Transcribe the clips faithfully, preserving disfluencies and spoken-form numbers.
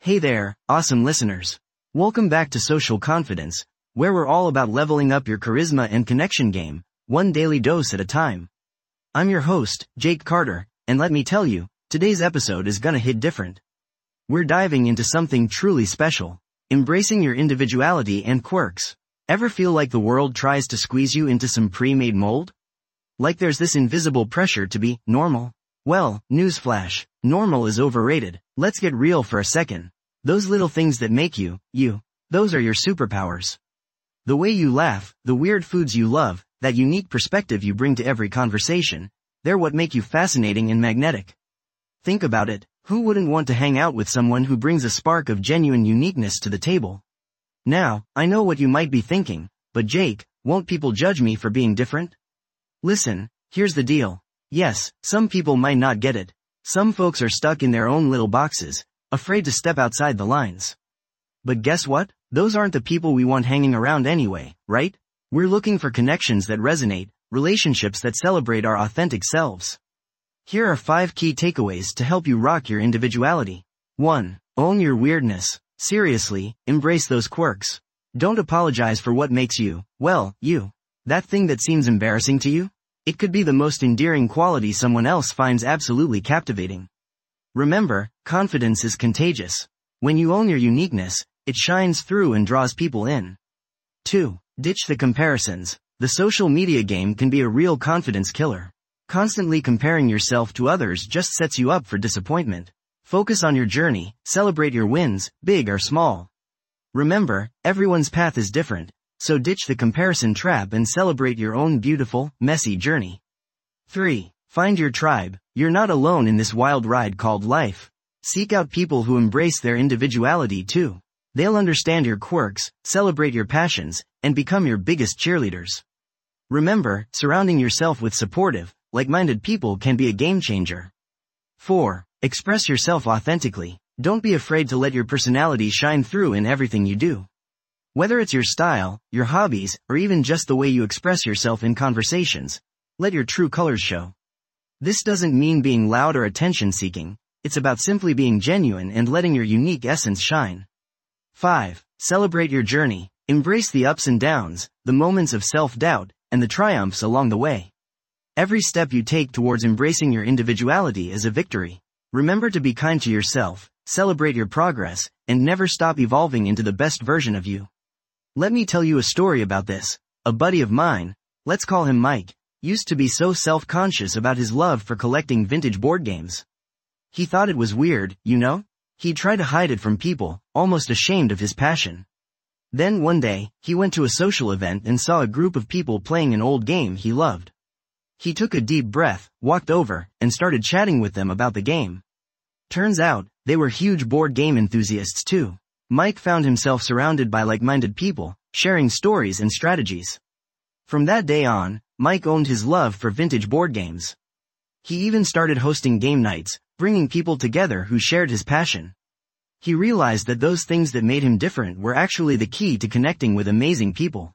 Hey there, awesome listeners. Welcome back to Social Confidence, where we're all about leveling up your charisma and connection game, one daily dose at a time. I'm your host, Jake Carter, and let me tell you, today's episode is gonna hit different. We're diving into something truly special, embracing your individuality and quirks. Ever feel like the world tries to squeeze you into some pre-made mold? Like there's this invisible pressure to be normal? Well, newsflash, normal is overrated. Let's get real for a second. Those little things that make you, you, those are your superpowers. The way you laugh, the weird foods you love, that unique perspective you bring to every conversation, they're what make you fascinating and magnetic. Think about it, who wouldn't want to hang out with someone who brings a spark of genuine uniqueness to the table? Now, I know what you might be thinking, but Jake, won't people judge me for being different? Listen, here's the deal. Yes, some people might not get it. Some folks are stuck in their own little boxes, afraid to step outside the lines. But guess what? Those aren't the people we want hanging around anyway, right? We're looking for connections that resonate, relationships that celebrate our authentic selves. Here are five key takeaways to help you rock your individuality. one. Own your weirdness. Seriously, embrace those quirks. Don't apologize for what makes you, well, you. That thing that seems embarrassing to you? It could be the most endearing quality someone else finds absolutely captivating. Remember, confidence is contagious. When you own your uniqueness, it shines through and draws people in. two. Ditch the comparisons. The social media game can be a real confidence killer. Constantly comparing yourself to others just sets you up for disappointment. Focus on your journey, celebrate your wins, big or small. Remember, everyone's path is different, so ditch the comparison trap and celebrate your own beautiful, messy journey. three. Find your tribe. You're not alone in this wild ride called life. Seek out people who embrace their individuality too. They'll understand your quirks, celebrate your passions, and become your biggest cheerleaders. Remember, surrounding yourself with supportive, like-minded people can be a game changer. four. Express yourself authentically. Don't be afraid to let your personality shine through in everything you do. Whether it's your style, your hobbies, or even just the way you express yourself in conversations, let your true colors show. This doesn't mean being loud or attention-seeking. It's about simply being genuine and letting your unique essence shine. five. Celebrate your journey. Embrace the ups and downs, the moments of self-doubt, and the triumphs along the way. Every step you take towards embracing your individuality is a victory. Remember to be kind to yourself, celebrate your progress, and never stop evolving into the best version of you. Let me tell you a story about this. A buddy of mine, let's call him Mike, used to be so self-conscious about his love for collecting vintage board games. He thought it was weird, you know? He'd try to hide it from people, almost ashamed of his passion. Then one day, he went to a social event and saw a group of people playing an old game he loved. He took a deep breath, walked over, and started chatting with them about the game. Turns out, they were huge board game enthusiasts too. Mike found himself surrounded by like-minded people, sharing stories and strategies. From that day on, Mike owned his love for vintage board games. He even started hosting game nights, bringing people together who shared his passion. He realized that those things that made him different were actually the key to connecting with amazing people.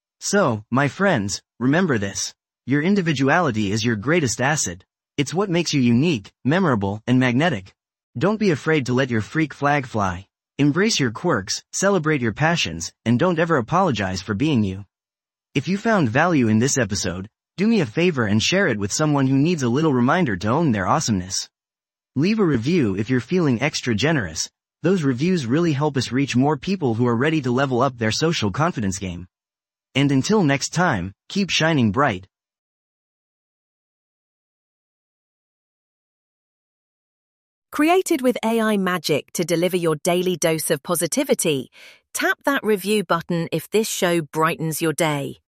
So, my friends, remember this. Your individuality is your greatest asset. It's what makes you unique, memorable, and magnetic. Don't be afraid to let your freak flag fly. Embrace your quirks, celebrate your passions, and don't ever apologize for being you. If you found value in this episode, do me a favor and share it with someone who needs a little reminder to own their awesomeness. Leave a review if you're feeling extra generous. Those reviews really help us reach more people who are ready to level up their social confidence game. And until next time, keep shining bright. Created with A I magic to deliver your daily dose of positivity, tap that review button if this show brightens your day.